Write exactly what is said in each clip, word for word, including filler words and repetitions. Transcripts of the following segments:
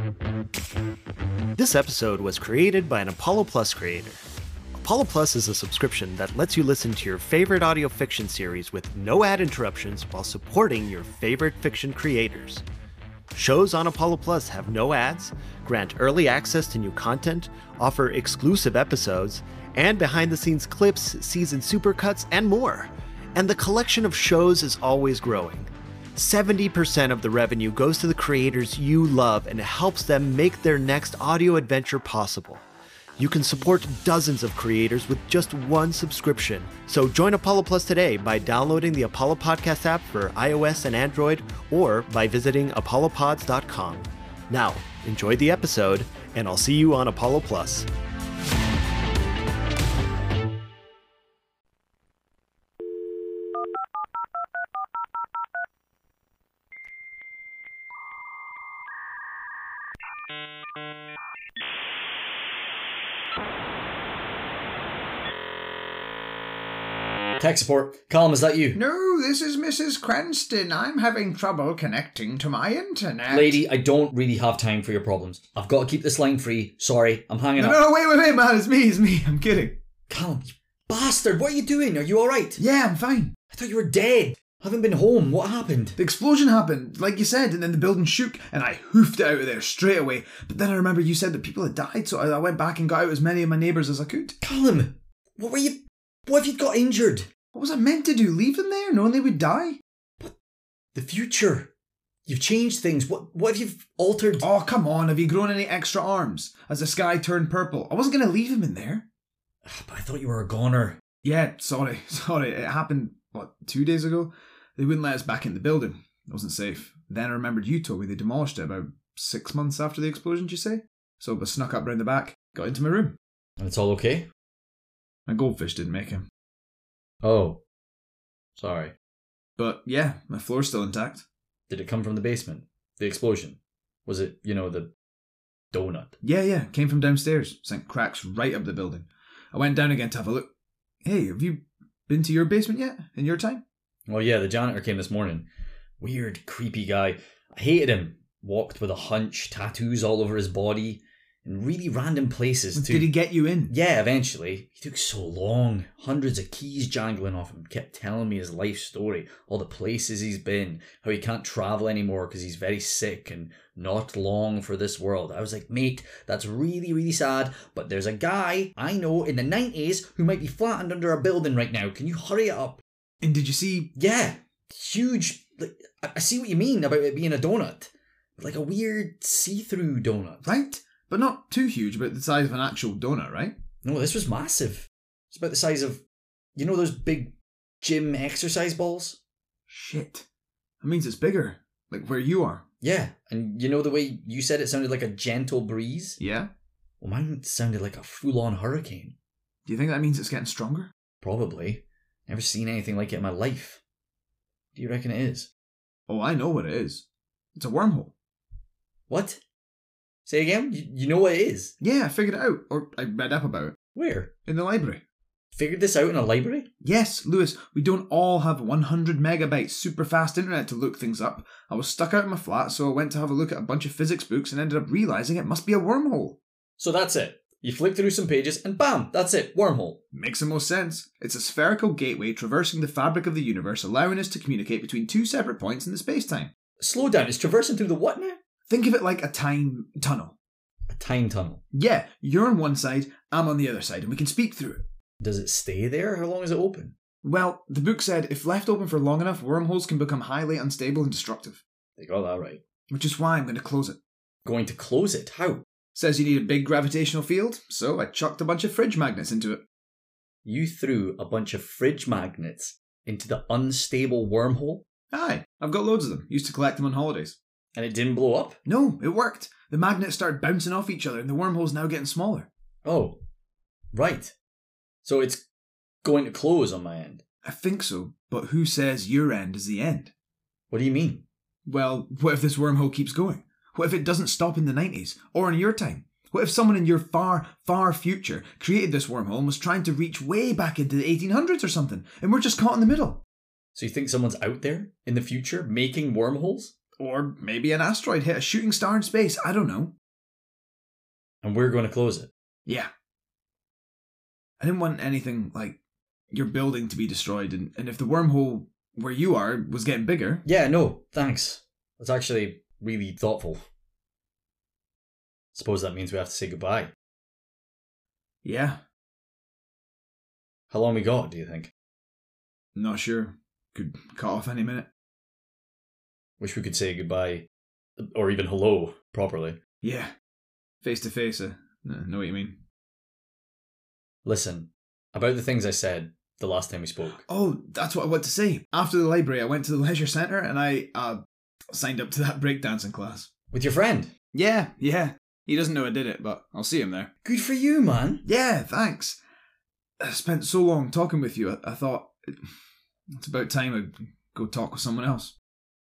This episode was created by an Apollo Plus creator. Apollo Plus is a subscription that lets you listen to your favorite audio fiction series with no ad interruptions while supporting your favorite fiction creators. Shows on Apollo Plus have no ads, grant early access to new content, offer exclusive episodes, and behind-the-scenes clips, season supercuts, and more. And the collection of shows is always growing. seventy percent of the revenue goes to the creators you love and helps them make their next audio adventure possible. You can support dozens of creators with just one subscription. So join Apollo Plus today by downloading the Apollo Podcast app for iOS and Android, or by visiting apollo pods dot com. Now, enjoy the episode, and I'll see you on Apollo Plus. Tech support. Callum, is that you? No, this is Missus Cranston. I'm having trouble connecting to my internet. Lady, I don't really have time for your problems. I've got to keep this line free. Sorry, I'm hanging no, up. No, no, wait, wait, wait, man. It's me, it's me. I'm kidding. Callum, you bastard. What are you doing? Are you alright? Yeah, I'm fine. I thought you were dead. Haven't been home. What happened? The explosion happened, like you said, and then the building shook, and I hoofed it out of there straight away. But then I remember you said that people had died, so I went back and got out as many of my neighbours as I could. Callum, what were you... What if you'd got injured? What was I meant to do? Leave them there, knowing they would die? But the future. You've changed things. What What if you've altered... Oh, come on. Have you grown any extra arms as the sky turned purple? I wasn't going to leave him in there. But I thought you were a goner. Yeah, sorry. Sorry. It happened, what, two days ago? They wouldn't let us back in the building. It wasn't safe. Then I remembered you told me they demolished it about six months after the explosion, did you say? So I snuck up round the back, got into my room. And it's all okay? My goldfish didn't make him. Oh. Sorry. But yeah, my floor's still intact. Did it come from the basement? The explosion? Was it, you know, the donut? Yeah, yeah. Came from downstairs. Sent cracks right up the building. I went down again to have a look. Hey, have you been to your basement yet? In your time? Oh yeah, the janitor came this morning. Weird, creepy guy. I hated him. Walked with a hunch, tattoos all over his body, in really random places too. Did he get you in? Yeah, eventually. He took so long. Hundreds of keys jangling off him. Kept telling me his life story. All the places he's been. How he can't travel anymore because he's very sick and not long for this world. I was like, mate, that's really, really sad. But there's a guy I know in the nineties who might be flattened under a building right now. Can you hurry it up? And did you see... Yeah. Huge. Like, I see what you mean about it being a donut. Like a weird see-through donut. Right? But not too huge, but the size of an actual donut, right? No, this was massive. It's about the size of, you know those big gym exercise balls? Shit. That means it's bigger. Like where you are. Yeah, and you know the way you said it sounded like a gentle breeze? Yeah? Well, mine sounded like a full-on hurricane. Do you think that means it's getting stronger? Probably. Never seen anything like it in my life. Do you reckon it is? Oh, I know what it is. It's a wormhole. What? Say again? You, you know what it is? Yeah, I figured it out. Or I read up about it. Where? In the library. Figured this out in a library? Yes, Lewis, we don't all have one hundred megabytes super fast internet to look things up. I was stuck out in my flat, so I went to have a look at a bunch of physics books and ended up realising it must be a wormhole. So that's it. You flick through some pages and bam, that's it, wormhole. Makes the most sense. It's a spherical gateway traversing the fabric of the universe, allowing us to communicate between two separate points in the space-time. Slow down, it's traversing through the what now? Think of it like a time tunnel. A time tunnel? Yeah, you're on one side, I'm on the other side, and we can speak through it. Does it stay there? How long is it open? Well, the book said if left open for long enough, wormholes can become highly unstable and destructive. They got that right. Which is why I'm going to close it. Going to close it? How? Says you need a big gravitational field, so I chucked a bunch of fridge magnets into it. You threw a bunch of fridge magnets into the unstable wormhole? Aye, I've got loads of them. Used to collect them on holidays. And it didn't blow up? No, it worked. The magnets started bouncing off each other and the wormhole's now getting smaller. Oh, right. So it's going to close on my end? I think so, but who says your end is the end? What do you mean? Well, what if this wormhole keeps going? What if it doesn't stop in the nineties? Or in your time? What if someone in your far, far future created this wormhole and was trying to reach way back into the eighteen hundreds or something, and we're just caught in the middle? So you think someone's out there in the future making wormholes? Or maybe an asteroid hit a shooting star in space. I don't know. And we're going to close it. Yeah. I didn't want anything like your building to be destroyed, and, and if the wormhole where you are was getting bigger. Yeah, no, thanks. That's actually really thoughtful. Suppose that means we have to say goodbye. Yeah. How long we got, do you think? Not sure. Could cut off any minute. Wish we could say goodbye, or even hello, properly. Yeah. Face to face, I know what you mean. Listen, about the things I said the last time we spoke. Oh, that's what I want to say. After the library, I went to the leisure centre and I uh, signed up to that breakdancing class. With your friend? Yeah, yeah. He doesn't know I did it, but I'll see him there. Good for you, man. Yeah, thanks. I spent so long talking with you, I, I thought it's about time I go talk with someone else.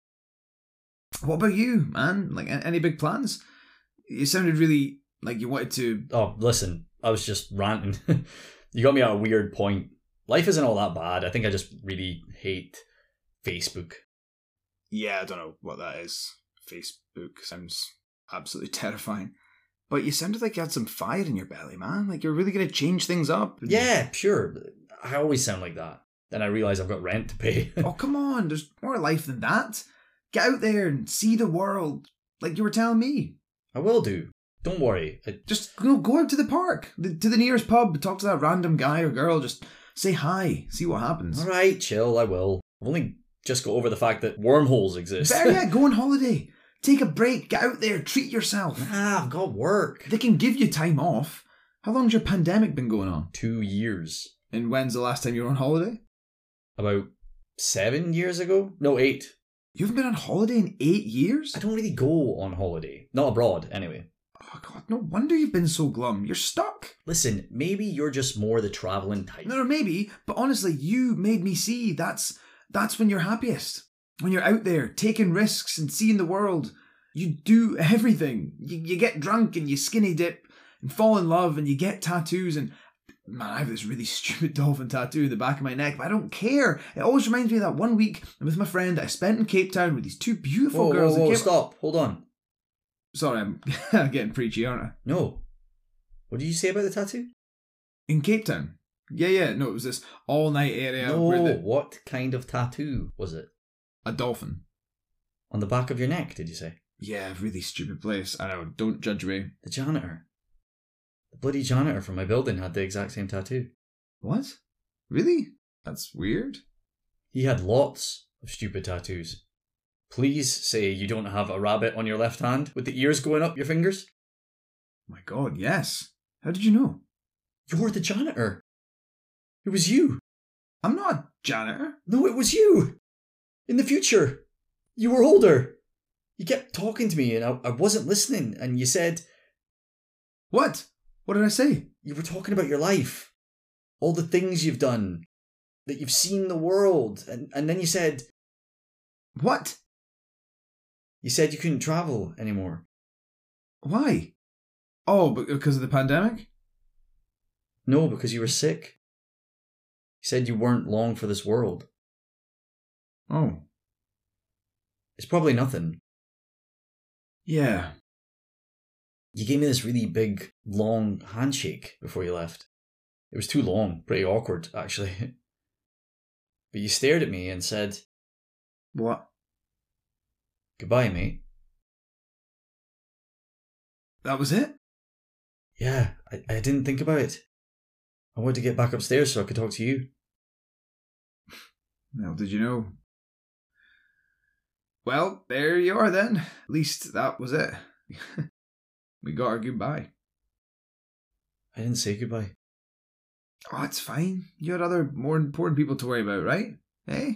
What about you, man? Like, any big plans? You sounded really like you wanted to... Oh, listen, I was just ranting. You got me at a weird point. Life isn't all that bad. I think I just really hate Facebook. Yeah, I don't know what that is. Facebook sounds absolutely terrifying. But you sounded like you had some fire in your belly, man. Like you're really going to change things up. Yeah, sure. I always sound like that. Then I realise I've got rent to pay. Oh, come on. There's more life than that. Get out there and see the world. Like you were telling me. I will do. Don't worry. I... Just you know, go out to the park. The, to the nearest pub. Talk to that random guy or girl. Just say hi. See what happens. Alright, chill. I will. I've only just got over the fact that wormholes exist. Better yet, go on holiday. Take a break, get out there, treat yourself. Ah, I've got work. They can give you time off. How long's your pandemic been going on? Two years. And when's the last time you were on holiday? About seven years ago? No, eight. You haven't been on holiday in eight years? I don't really go on holiday. Not abroad, anyway. Oh god, no wonder you've been so glum. You're stuck. Listen, maybe you're just more the travelling type. No, no, maybe. But honestly, you made me see that's that's when you're happiest. When you're out there, taking risks and seeing the world. You do everything. You, you get drunk and you skinny dip and fall in love and you get tattoos and... Man, I have this really stupid dolphin tattoo in the back of my neck, but I don't care. It always reminds me of that one week with my friend that I spent in Cape Town with these two beautiful whoa, girls. Whoa, whoa, came... stop. Hold on. Sorry, I'm getting preachy, aren't I? No. What did you say about the tattoo? In Cape Town. Yeah, yeah. No, it was this all-night area. No, where the... what kind of tattoo was it? A dolphin. On the back of your neck, did you say? Yeah, really stupid place. I know, don't judge me. The janitor. The bloody janitor from my building had the exact same tattoo. What? Really? That's weird. He had lots of stupid tattoos. Please say you don't have a rabbit on your left hand with the ears going up your fingers? My god, yes. How did you know? You're the janitor. It was you. I'm not a janitor. No, it was you. In the future. You were older. You kept talking to me and I, I wasn't listening, and you said... What? What did I say? You were talking about your life. All the things you've done. That you've seen the world. And, and then you said... What? You said you couldn't travel anymore. Why? Oh, because of the pandemic? No, because you were sick. You said you weren't long for this world. Oh. It's probably nothing. Yeah. You gave me this really big, long handshake before you left. It was too long, pretty awkward, actually. But you stared at me and said... What? Goodbye, mate. That was it? Yeah, I, I didn't think about it. I wanted to get back upstairs so I could talk to you. Well, did you know? Well, there you are then. At least that was it. We got our goodbye. I didn't say goodbye. Oh, it's fine. You had other more important people to worry about, right? Eh?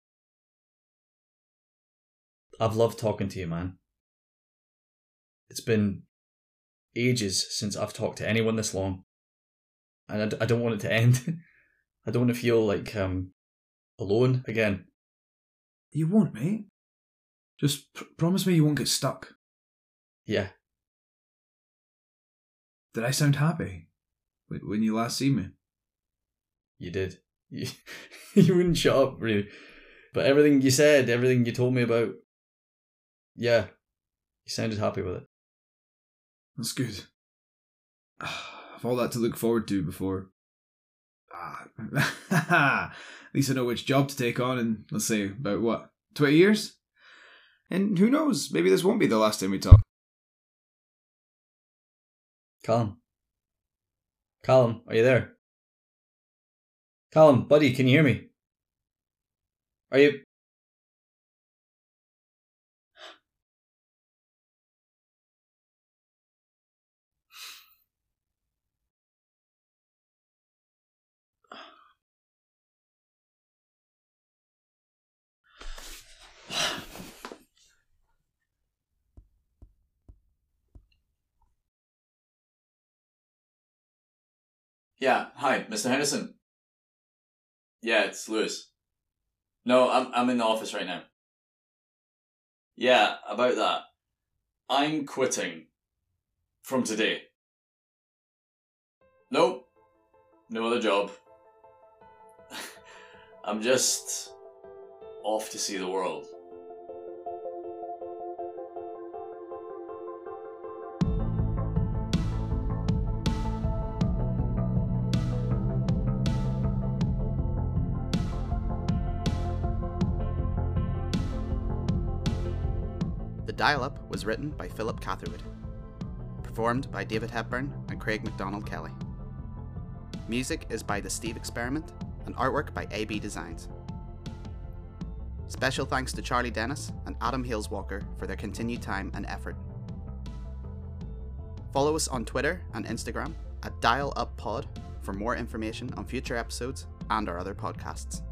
I've loved talking to you, man. It's been ages since I've talked to anyone this long. And I, d- I don't want it to end. I don't want to feel like um alone again. You won't, mate. Just pr- promise me you won't get stuck. Yeah. Did I sound happy when you last see me? You did. You, you wouldn't shut up, really. But everything you said, everything you told me about Yeah, he sounded happy with it. That's good. I've all that to look forward to before. Ah, at least I know which job to take on in, let's say, about what, twenty years? And who knows, maybe this won't be the last time we talk. Callum. Callum, are you there? Callum, buddy, can you hear me? Are you... Yeah, hi, Mister Henderson. Yeah, it's Lewis. No, I'm I'm in the office right now. Yeah, about that. I'm quitting. From today. Nope. No other job. I'm just off to see the world. The Dial-Up was written by Philip Catherwood, performed by David Hepburn and Craig MacDonald Kelly. Music is by The Steve Experiment and artwork by A B Designs. Special thanks to Charlie Dennis and Adam Haleswalker for their continued time and effort. Follow us on Twitter and Instagram at Dial Up Pod for more information on future episodes and our other podcasts.